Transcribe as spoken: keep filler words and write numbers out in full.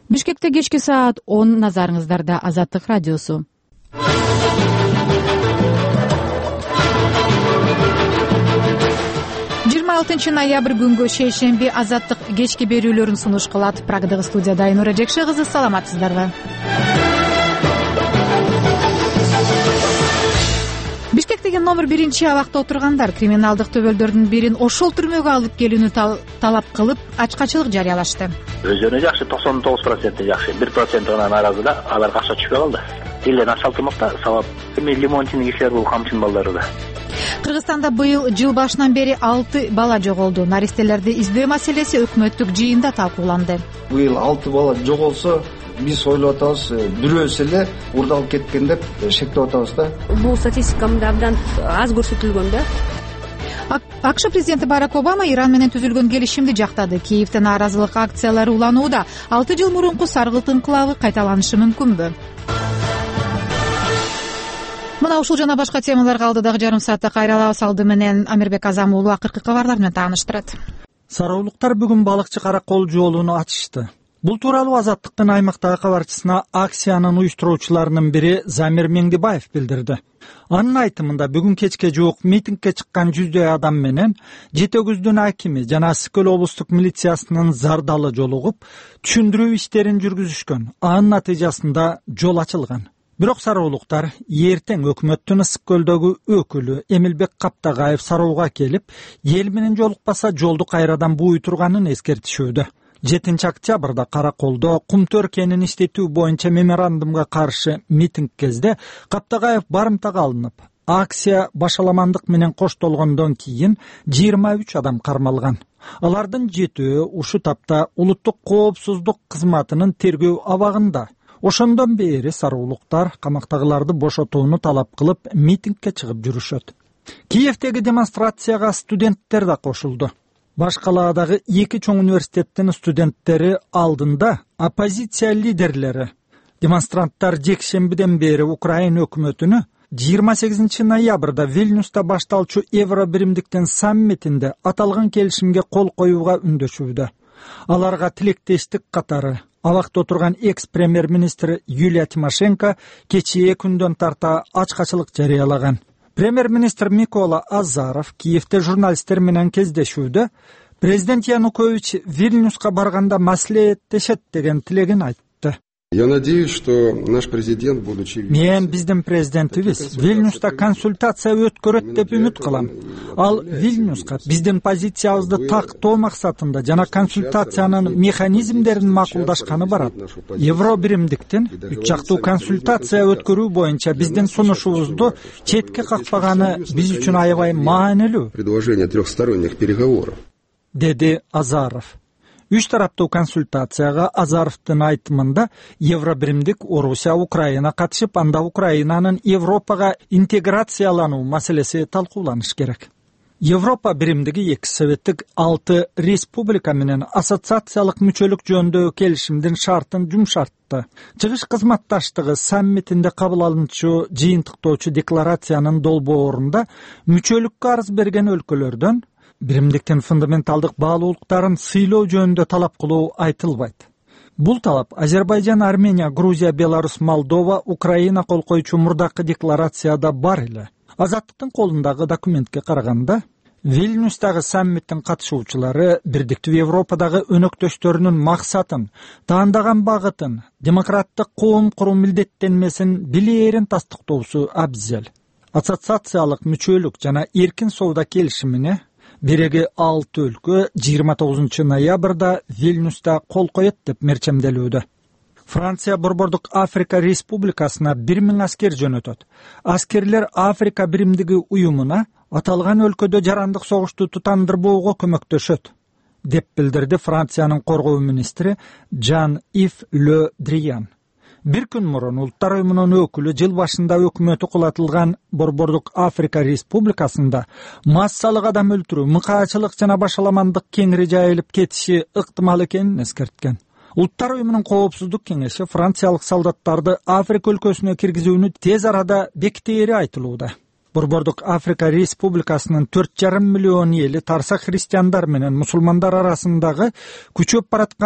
Бишкекте кечки саат он, назарыңыздарда Азаттык радиосу. жыйырма алтынчы ноябрь күнгө шейшемби Азаттык кечки берүүлөрүн сунуш кылат. Прагдагы студияда Айнура Жекше кызы, саламатсыздарбы? Бишкектеги номер биринчи абакта отургандар криминалдык төбөлдөрдүн бирин ошол түрмөгө алып келүүнү талап кылып ачкачылык жарыялашты. Өзүнө жакшы, токсон тогуз процент жакшы, бир процент гана нааразы да, аларга акча түшпөй калды. Элден асфальтымакта сабап, эми лимончунун кишилер бул камчынын балдары да. Кыргызстанда быйыл жыл башынан бери алты бала жоголду. Наристелерди издөө маселеси өкмөттүк жыйында талкууланды. Быйыл алты бала жоголсо, биз ойлоп атабыз, бирөөсү эле урдалып кеткен деп шектеп атабыз да. Бул статистикамда абдан аз көрсөтүлгөн да. АКШ президенти Барак Обама Иран менен түзүлгөн келишимди жактады. Киевде нааразылык акциялары уланууда. алты жыл мурунку саргылт инкылабы кайталанышы мүмкүнбү? Мына ушул жана башка темаларга алдыдагы жарым саатта кайралабыз. Алды менен Амирбек Азам уулу акыркы кабарлар менен тааныштырат. Сароолуктар бүгүн балыкчы каракол жолуну ачышты. Бул тууралуу Азаттыктын аймактагы кабарчысына акциянын уюштуруучуларынын бири Замир Меңдибаев билдирди. Анын айтымында бүгүн кечке жуук митингге чыккан жүздөй адам менен Жети Өгүздүн акими жана Ысык Көл облустук милициясынын зардалы жолугуп, түшүндүрүү иштерин жүргүзүшкөн. Анын натыйжасында жол ачылган. Бирок сароолуктар эртең өкмөттүн Ысык Көлдөгү өкүлү Эмилбек Каптагаев Сарооого келип, эл менен жолукпаса жолду кайрадан бууй турганын эскертишүүдө. жетинчи октябрда Караколдо Кумтөр кенин иштетүү боюнча меморандумга каршы митинг кезде Каптагаев барымтага алынып, акция башаламандык менен коштолгондон кийин жыйырма үч адам кармалган. Алардын жетөө ушу тапта улуттук коопсуздук кызматынын тергөө абагында. Ошондон бери сароолуктар камактагыларды бошотууну талап кылып митингге чыгып жүрүшөт. Киевдеги демонстрацияга студенттер да кошулду. Башкалаадагы эки чоң университеттин студенттери алдында оппозиция лидерлери. Демонстранттар жекшембиден бери Украина өкмөтүнө жыйырма сегизинчи ноябрда Вильнюста башталчу Евро биримдиктин саммитинде аталган келишимге кол коюуга үндөшүүдө. Аларга тилектештик катары абакта отурган экс-премьер-министр Юлия Тимошенко кечээ күндөн тарта ачкачылык жарыялаган. Премьер-министр Микола Азаров Киевде журналисттер менен кездешүүдө президент Янукович Вильнюска барганда маслихаттешет деген тилегин айтты. Я надеюсь, что наш президент, будучи... Мен биздин президентибиз Вильнюста консультация өткөрөт деп үмүт кылам. Ал Вильнюска биздин позициябызды тактоо максатында жана консультациянын механизмдерин макулдашканы барат. Евро биримдиктин үч жактуу консультация өткөрүү боюнча биздин сунушубузду четке какпаганы биз үчүн аябай маанилүү. Предложение трехсторонних переговоров. Деди Азаров. Үч тараптуу консультацияга Азаровдун айтымында Евро биримдик Орусия, Украина катышып, анда Украинанын Европага интеграциялануу маселеси талкууланыш керек. Европа биримдиги эки советтик алты республика менен ассоциациялык мүчөлүк жөнүндөгү келишимдин шартын жумшартты. Чыгыш кызматташтыгы саммитинде кабыл алынчу жыйынтыктоочу декларациянын долбоорунда мүчөлүккө арыз берген өлкөлөрдөн биримдиктин фундаменталдык баалуулуктарын сыйлоо жөнүндө талап кылуу айтылбайт. Бул талап Азербайжан, Армения, Грузия, Беларусь, Молдова, Украина кол койчу мурдакы декларацияда бар эле. Азаттыктын колундагы документке караганда, Вильнюстагы саммиттин катышуучулары бирдиктүү Европадагы өнөктөштөрүнүн максатын, таандаган багытын, демократтык коом куруу милдеттенмесин билээрин тастыктоосу абзел. Ассоциациялык мүчөлүк жана эркин соода келишимине биреги алты өлкө жыйырма тогузунчу ноябрда Вильнюста кол коет деп мерчемделүүдө. Франция Борбордук Африка Республикасына бир миң аскер жөнөтөт. Аскерлер Африка биримдиги уюмуна аталган өлкөдө жарандык согушту тутандырбоого көмөктөшөт, деп билдирди Франциянын коргоо министри Жан-Ив Ле Дриан. Бир күн мурун Улуттар уюмунун өкүлү жыл башында өкмөтү кулатылган Борбордук Африка Республикасында массалык адам өлтүрүү, мыкаачылык жана башаламандык кеңири жайылып кетиши ыктымал экенин эскерткен. Улуттар уюмунун коопсуздук кеңеши франциялык солдаттарды Африка өлкөсүнө киргизүүнү тез арада бекитери айтылууда. Борбордук Африка Республикасынын төрт жарым миллион эли тарса христиандар менен мусулмандар арасындагы күчөп бараткан